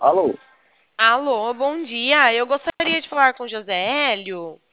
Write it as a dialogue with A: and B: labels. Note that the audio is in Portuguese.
A: Alô?
B: Alô, bom dia. Eu gostaria de falar com José Hélio.